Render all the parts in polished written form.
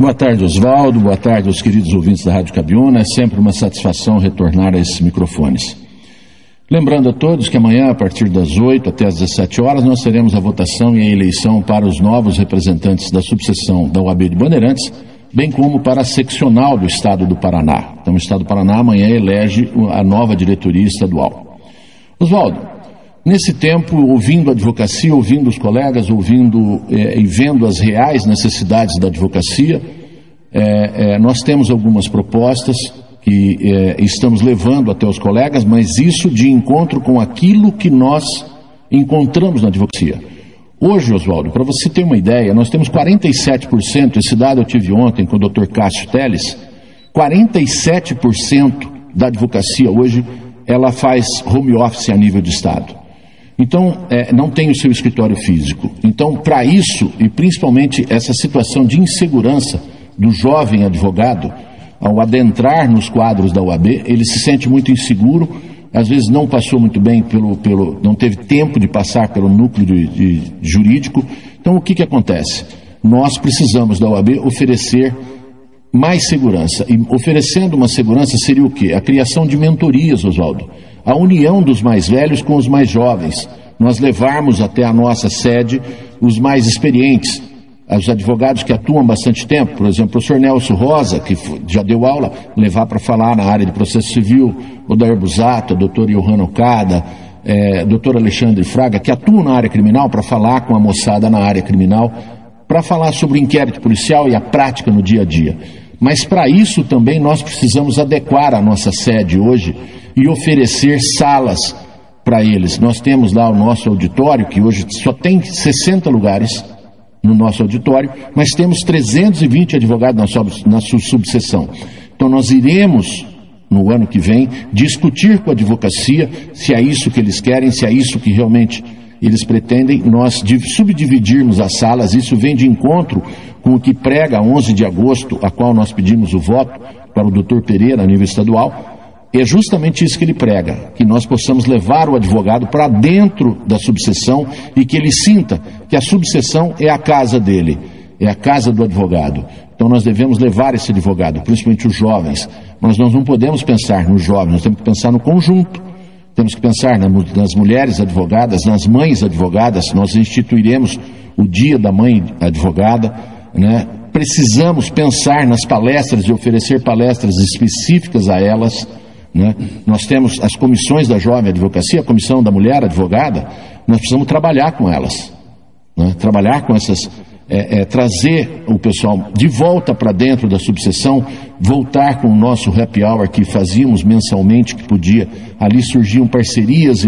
Boa tarde, Oswaldo. Boa tarde aos queridos ouvintes da Rádio Cabiúna. É sempre uma satisfação retornar a esses microfones. Lembrando a todos que amanhã, a partir das 8 até as 17 horas, nós teremos a votação e a eleição para os novos representantes da subseção da UAB de Bandeirantes, bem como para a seccional do Estado do Paraná. Então, o Estado do Paraná amanhã elege a nova diretoria estadual. Oswaldo, nesse tempo, ouvindo a advocacia, ouvindo os colegas, ouvindo e vendo as reais necessidades da advocacia, nós temos algumas propostas que estamos levando até os colegas, mas isso de encontro com aquilo que nós encontramos na advocacia. Hoje, Oswaldo, para você ter uma ideia, nós temos 47%, esse dado eu tive ontem com o Dr. Cássio Teles, 47% da advocacia hoje, ela faz home office a nível de Estado. Então, não tem o seu escritório físico. Então, para isso, e principalmente essa situação de insegurança do jovem advogado, ao adentrar nos quadros da UAB, ele se sente muito inseguro, às vezes não passou muito bem não teve tempo de passar pelo núcleo jurídico. Então, o que acontece? Nós precisamos da UAB oferecer mais segurança. E oferecendo uma segurança seria o quê? A criação de mentorias, Oswaldo. A união dos mais velhos com os mais jovens. Nós levarmos até a nossa sede os mais experientes, os advogados que atuam há bastante tempo, por exemplo, o professor Nelson Rosa, que já deu aula, levar para falar na área de processo civil, o Dair Busato, o doutor Johanna Okada, doutor Alexandre Fraga, que atuam na área criminal, para falar com a moçada na área criminal, para falar sobre o inquérito policial e a prática no dia a dia. Mas para isso também nós precisamos adequar a nossa sede hoje e oferecer salas para eles. Nós temos lá o nosso auditório, que hoje só tem 60 lugares no nosso auditório, mas temos 320 advogados na sua subseção. Então nós iremos, no ano que vem, discutir com a advocacia se é isso que eles querem, se é isso que realmente eles pretendem, nós subdividirmos as salas. Isso vem de encontro com o que prega 11 de agosto, a qual nós pedimos o voto para o doutor Pereira a nível estadual. É justamente isso que ele prega, que nós possamos levar o advogado para dentro da subseção e que ele sinta que a subseção é a casa dele, é a casa do advogado. Então nós devemos levar esse advogado, principalmente os jovens, mas nós não podemos pensar nos jovens, nós temos que pensar no conjunto. Temos que pensar nas mulheres advogadas, nas mães advogadas. Nós instituiremos o Dia da Mãe Advogada, né? Precisamos pensar nas palestras e oferecer palestras específicas a elas, né? Nós temos as comissões da jovem advocacia, a comissão da mulher advogada. Nós precisamos trabalhar com elas, né? Trabalhar com essas, trazer o pessoal de volta para dentro da subseção, voltar com o nosso happy hour que fazíamos mensalmente, que podia, ali surgiam parcerias e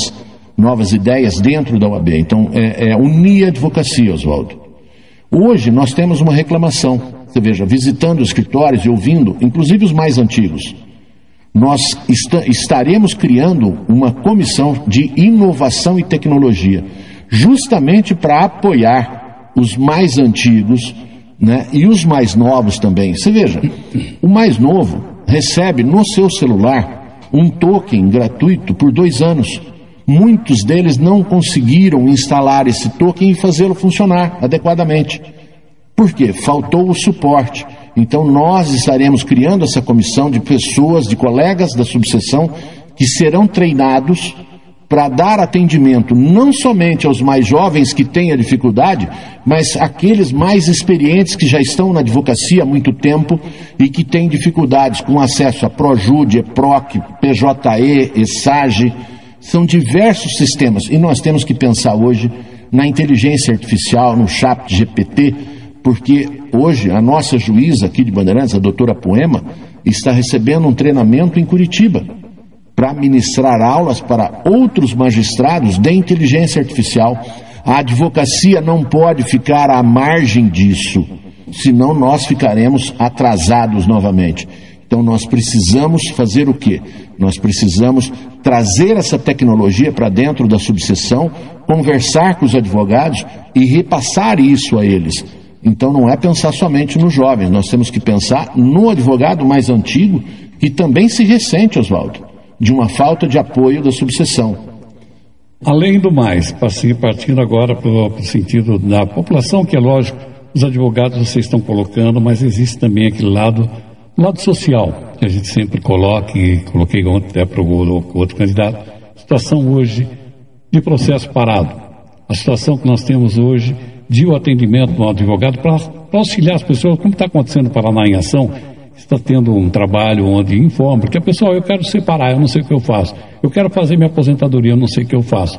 novas ideias dentro da UAB. Então, unir a advocacia, Oswaldo. Hoje nós temos uma reclamação, você veja, visitando os escritórios e ouvindo, inclusive os mais antigos. Nós estaremos criando uma comissão de inovação e tecnologia, justamente para apoiar os mais antigos, né, e os mais novos também. Você veja, o mais novo recebe no seu celular um token gratuito por 2 anos. Muitos deles não conseguiram instalar esse token e fazê-lo funcionar adequadamente. Por quê? Faltou o suporte. Então nós estaremos criando essa comissão de pessoas, de colegas da subseção, que serão treinados para dar atendimento não somente aos mais jovens que têm a dificuldade, mas aqueles mais experientes que já estão na advocacia há muito tempo e que têm dificuldades com acesso a Projude, EPROC, PJE, ESAGE. São diversos sistemas e nós temos que pensar hoje na inteligência artificial, no ChatGPT, porque hoje a nossa juíza aqui de Bandeirantes, a doutora Poema, está recebendo um treinamento em Curitiba para ministrar aulas para outros magistrados de inteligência artificial. A advocacia não pode ficar à margem disso, senão nós ficaremos atrasados novamente. Então nós precisamos fazer o quê? Nós precisamos trazer essa tecnologia para dentro da subseção, conversar com os advogados e repassar isso a eles. Então não é pensar somente nos jovens, nós temos que pensar no advogado mais antigo, que também se ressente, Oswaldo, de uma falta de apoio da subseção. Além do mais, partindo agora para o sentido da população, que é lógico, os advogados vocês estão colocando, mas existe também aquele lado social, que a gente sempre coloca, e coloquei ontem até para o outro candidato, situação hoje de processo parado, a situação que nós temos hoje de o atendimento do advogado para auxiliar as pessoas, como está acontecendo no Paraná em Ação, está tendo um trabalho onde informa, porque a pessoa, eu quero separar, eu não sei o que eu faço, eu quero fazer minha aposentadoria, eu não sei o que eu faço.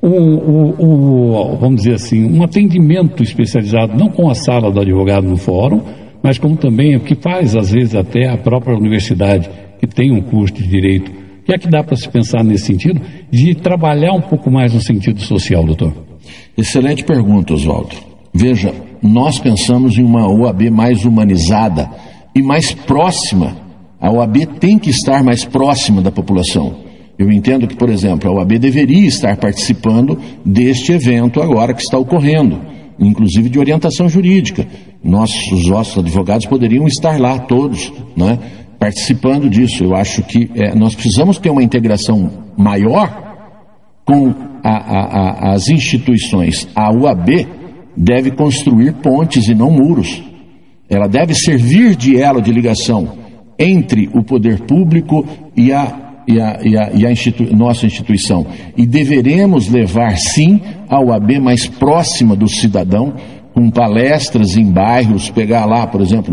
Vamos dizer assim, um atendimento especializado, não com a sala do advogado no fórum, mas como também o que faz, às vezes, até a própria universidade, que tem um curso de direito. O que é que dá para se pensar nesse sentido, de trabalhar um pouco mais no sentido social, doutor? Excelente pergunta, Oswaldo. Veja, nós pensamos em uma OAB mais humanizada e mais próxima. A OAB tem que estar mais próxima da população. Eu entendo que, por exemplo, a OAB deveria estar participando deste evento agora que está ocorrendo, inclusive de orientação jurídica. Os nossos advogados poderiam estar lá todos, né, participando disso. Eu acho que nós precisamos ter uma integração maior com as instituições. A UAB deve construir pontes e não muros. Ela deve servir de elo de ligação entre o poder público e nossa instituição. E deveremos levar, sim, a UAB mais próxima do cidadão, com palestras em bairros, pegar lá, por exemplo,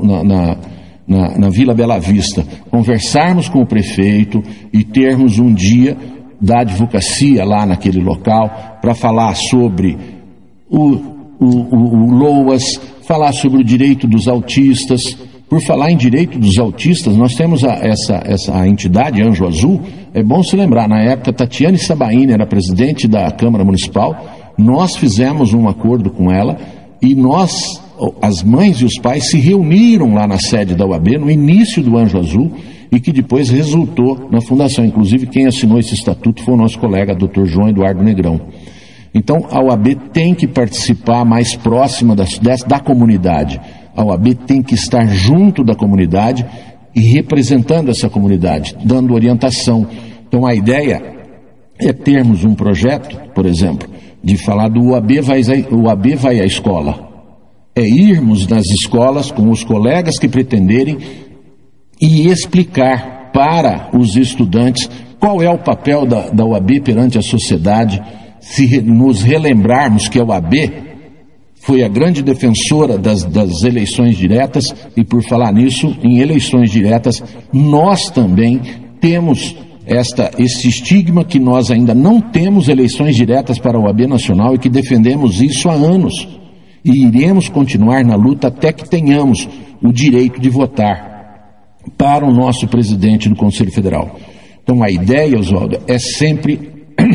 na Vila Bela Vista, conversarmos com o prefeito e termos um dia da advocacia lá naquele local para falar sobre o LOAS, falar sobre o direito dos autistas. Por falar em direito dos autistas, nós temos essa entidade, Anjo Azul. É bom se lembrar, na época, Tatiane Sabaini era presidente da Câmara Municipal, nós fizemos um acordo com ela e as mães e os pais se reuniram lá na sede da UAB, no início do Anjo Azul, e que depois resultou na fundação. Inclusive, quem assinou esse estatuto foi o nosso colega, Dr. João Eduardo Negrão. Então, a UAB tem que participar mais próxima da comunidade. A UAB tem que estar junto da comunidade e representando essa comunidade, dando orientação. Então, a ideia é termos um projeto, por exemplo, de falar do UAB vai à escola. É irmos nas escolas com os colegas que pretenderem e explicar para os estudantes qual é o papel da UAB perante a sociedade, se nos relembrarmos que a UAB foi a grande defensora das eleições diretas, e por falar nisso, em eleições diretas, nós também temos esse estigma que nós ainda não temos eleições diretas para a OAB Nacional e que defendemos isso há anos. E iremos continuar na luta até que tenhamos o direito de votar para o nosso presidente do Conselho Federal. Então a ideia, Oswaldo, é sempre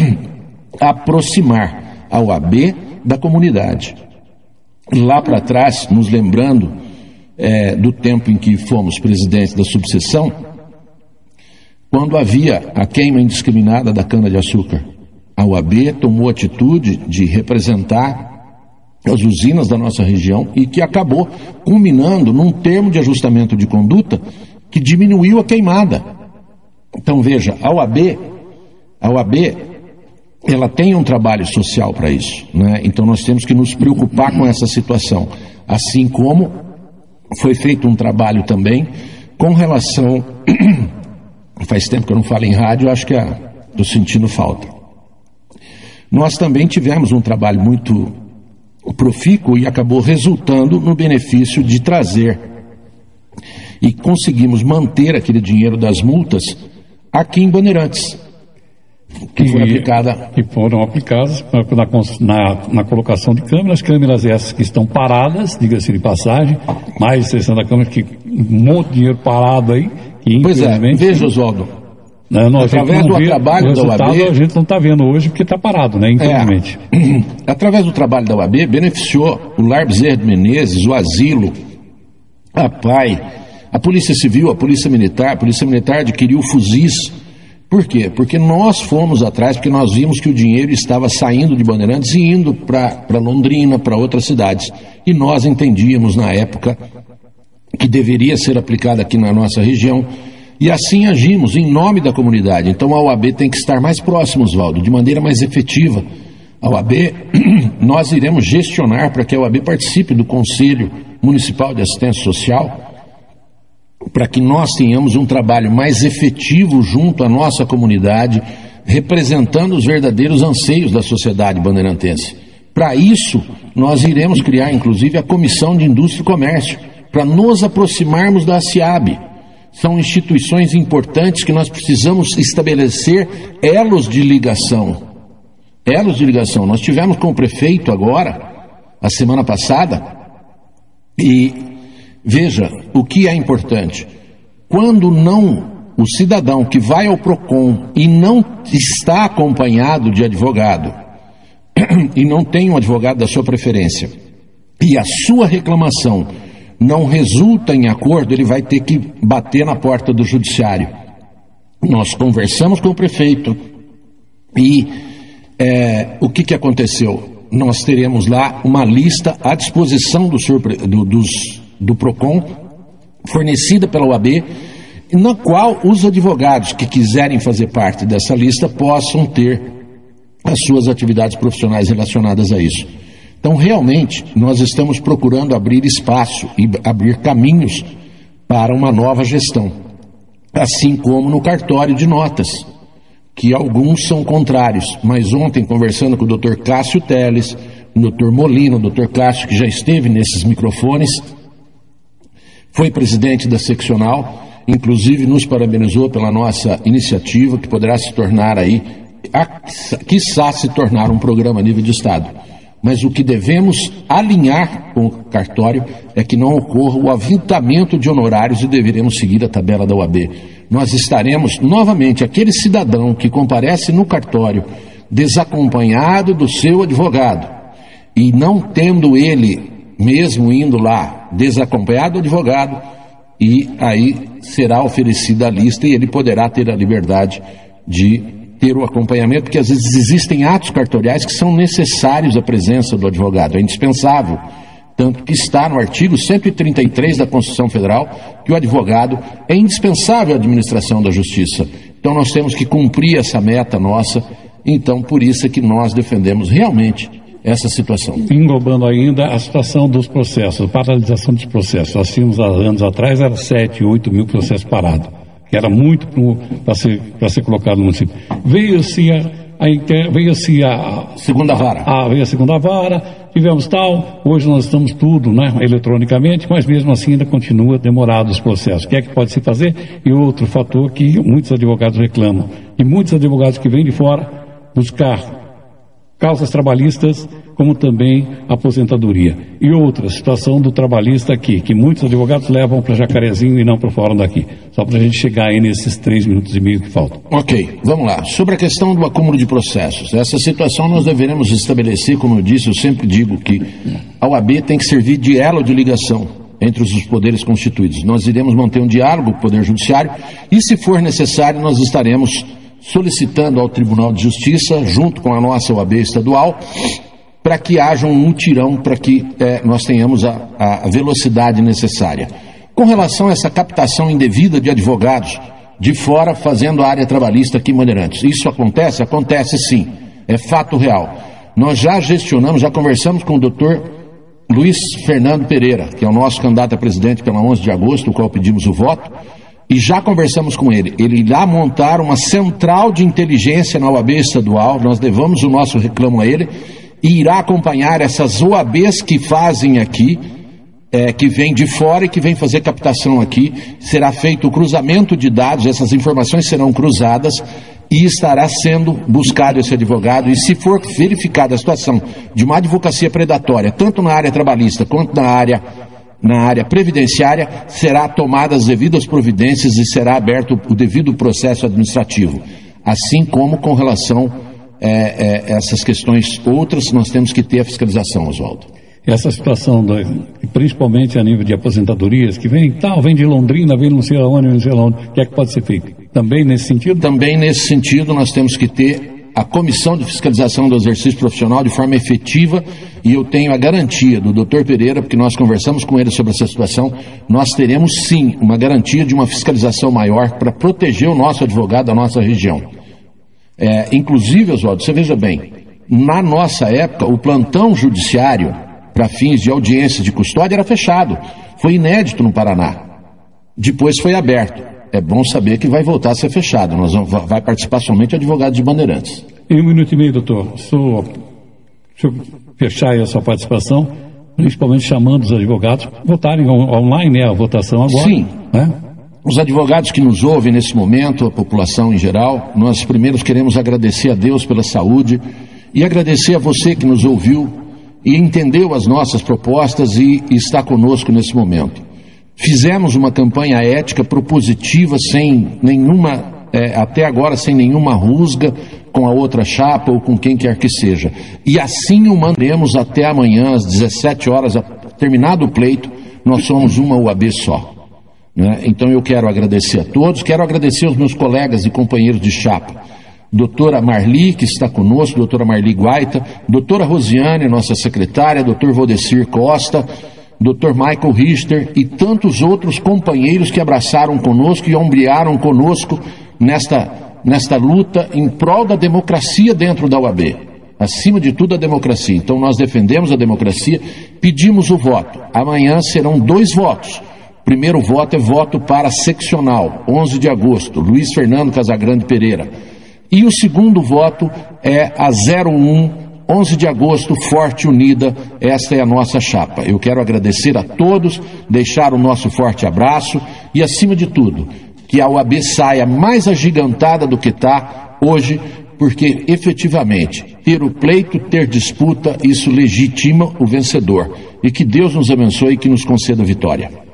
aproximar a OAB da comunidade. Lá para trás, nos lembrando do tempo em que fomos presidentes da subseção, quando havia a queima indiscriminada da cana-de-açúcar, a OAB tomou a atitude de representar as usinas da nossa região e que acabou culminando num termo de ajustamento de conduta que diminuiu a queimada. Então veja, a OAB ela tem um trabalho social para isso, né? Então nós temos que nos preocupar com essa situação, assim como foi feito um trabalho também com relação faz tempo que eu não falo em rádio, acho que estou sentindo falta. Nós também tivemos um trabalho muito profícuo e acabou resultando no benefício de trazer e conseguimos manter aquele dinheiro das multas aqui em Bandeirantes, que foram aplicadas na colocação de câmeras essas que estão paradas, diga-se de passagem, mais de 60 câmeras, que um monte de dinheiro parado aí, que pois veja, Oswaldo, através do trabalho da UAB, a gente não está vendo hoje porque está parado, né, infelizmente. Através do trabalho da UAB, beneficiou o Lar Bezerra de Menezes, o Asilo, a PAI, a Polícia Civil, a Polícia Militar adquiriu fuzis. Por quê? Porque nós fomos atrás, porque nós vimos que o dinheiro estava saindo de Bandeirantes e indo para Londrina, para outras cidades. E nós entendíamos na época que deveria ser aplicado aqui na nossa região. E assim agimos em nome da comunidade. Então a OAB tem que estar mais próxima, Oswaldo, de maneira mais efetiva. a OAB, nós iremos gestionar para que a OAB participe do Conselho Municipal de Assistência Social, para que nós tenhamos um trabalho mais efetivo junto à nossa comunidade, representando os verdadeiros anseios da sociedade bandeirantense. Para isso, nós iremos criar, inclusive, a Comissão de Indústria e Comércio, para nos aproximarmos da ASIAB. São instituições importantes que nós precisamos estabelecer elos de ligação. Elos de ligação. Nós tivemos com o prefeito agora, a semana passada, e veja o que é importante. Quando o cidadão que vai ao PROCON e não está acompanhado de advogado, e não tem um advogado da sua preferência, e a sua reclamação não resulta em acordo, ele vai ter que bater na porta do judiciário. Nós conversamos com o prefeito e o que aconteceu? Nós teremos lá uma lista à disposição do PROCON, fornecida pela OAB, na qual os advogados que quiserem fazer parte dessa lista possam ter as suas atividades profissionais relacionadas a isso. Então, realmente, nós estamos procurando abrir espaço e abrir caminhos para uma nova gestão, assim como no cartório de notas, que alguns são contrários, mas ontem, conversando com o Dr. Cássio Teles, o Dr. Molina, o Dr. Cássio, que já esteve nesses microfones, foi presidente da seccional, inclusive nos parabenizou pela nossa iniciativa, que poderá se tornar aí, quiçá se tornar um programa a nível de Estado. Mas o que devemos alinhar com o cartório é que não ocorra o aviltamento de honorários e deveremos seguir a tabela da OAB. Nós estaremos, novamente, aquele cidadão que comparece no cartório desacompanhado do seu advogado e não tendo ele, mesmo indo lá, desacompanhado do advogado, e aí será oferecida a lista e ele poderá ter a liberdade de ter o acompanhamento, porque às vezes existem atos cartoriais que são necessários à presença do advogado, é indispensável, tanto que está no artigo 133 da Constituição Federal, que o advogado é indispensável à administração da justiça. Então nós temos que cumprir essa meta nossa, então por isso é que nós defendemos realmente essa situação. Englobando ainda a situação dos processos, a paralisação dos processos. Nós tínhamos há anos atrás, era 7, 8 mil processos parados, que era muito para ser colocado no município. Veio-se a segunda vara. Veio a segunda vara, tivemos tal, hoje nós estamos tudo, né, eletronicamente, mas mesmo assim ainda continua demorado os processos. O que é que pode se fazer? E outro fator que muitos advogados reclamam, e muitos advogados que vêm de fora buscar causas trabalhistas, como também aposentadoria. E outra situação do trabalhista aqui, que muitos advogados levam para Jacarezinho e não para fora daqui. Só para a gente chegar aí nesses 3 minutos e meio que faltam. Ok, vamos lá. Sobre a questão do acúmulo de processos, essa situação nós deveremos estabelecer, como eu disse, eu sempre digo que a OAB tem que servir de elo de ligação entre os poderes constituídos. Nós iremos manter um diálogo com o Poder Judiciário e, se for necessário, nós estaremos solicitando ao Tribunal de Justiça, junto com a nossa OAB estadual, para que haja um mutirão, para que nós tenhamos a velocidade necessária. Com relação a essa captação indevida de advogados de fora fazendo a área trabalhista aqui em Bandeirantes, isso acontece? Acontece sim, é fato real. Nós já gestionamos, já conversamos com o doutor Luiz Fernando Pereira, que é o nosso candidato a presidente pela 11 de agosto, o qual pedimos o voto, e já conversamos com ele. Ele irá montar uma central de inteligência na OAB estadual, nós levamos o nosso reclamo a ele, e irá acompanhar essas OABs que fazem aqui, que vêm de fora e que vêm fazer captação aqui. Será feito o cruzamento de dados, essas informações serão cruzadas e estará sendo buscado esse advogado. E se for verificada a situação de uma advocacia predatória, tanto na área trabalhista quanto na área previdenciária, será tomadas as devidas providências e será aberto o devido processo administrativo. Assim como com relação essas questões outras, nós temos que ter a fiscalização, Oswaldo. Essa situação, principalmente a nível de aposentadorias, que vem de Londrina, vem não sei aonde, o que é que pode ser feito? Também nesse sentido? Também nesse sentido nós temos que ter a comissão de fiscalização do exercício profissional de forma efetiva, e eu tenho a garantia do Dr. Pereira, porque nós conversamos com ele sobre essa situação, nós teremos sim uma garantia de uma fiscalização maior para proteger o nosso advogado da nossa região. Inclusive, Oswaldo, você veja bem, na nossa época, o plantão judiciário para fins de audiência de custódia era fechado. Foi inédito no Paraná. Depois foi aberto. É bom saber que vai voltar a ser fechado. Vai participar somente advogado de Bandeirantes. Em 1 minuto e meio, doutor. Deixa eu fechar aí a sua participação, principalmente chamando os advogados a votarem online, a votação agora. Sim. Né? Os advogados que nos ouvem nesse momento, a população em geral, nós primeiros queremos agradecer a Deus pela saúde e agradecer a você que nos ouviu e entendeu as nossas propostas e está conosco nesse momento. Fizemos uma campanha ética propositiva sem nenhuma, até agora sem nenhuma rusga com a outra chapa ou com quem quer que seja. E assim o manteremos até amanhã às 17 horas, terminado o pleito, nós somos uma UAB só. Né? Então eu quero agradecer a todos, quero agradecer aos meus colegas e companheiros de chapa. Doutora Marli, que está conosco, doutora Marli Guaita, doutora Rosiane, nossa secretária, doutor Valdecir Costa, doutor Michael Richter e tantos outros companheiros que abraçaram conosco e ombrearam conosco nesta luta em prol da democracia dentro da UAB. Acima de tudo, a democracia. Então nós defendemos a democracia, pedimos o voto. Amanhã serão 2 votos. O primeiro voto é voto para seccional, 11 de agosto, Luiz Fernando Casagrande Pereira. E o segundo voto é a 01, 11 de agosto, Forte Unida. Esta é a nossa chapa. Eu quero agradecer a todos, deixar o nosso forte abraço e, acima de tudo, que a UAB saia mais agigantada do que está hoje, porque efetivamente ter o pleito, ter disputa, isso legitima o vencedor. E que Deus nos abençoe e que nos conceda vitória.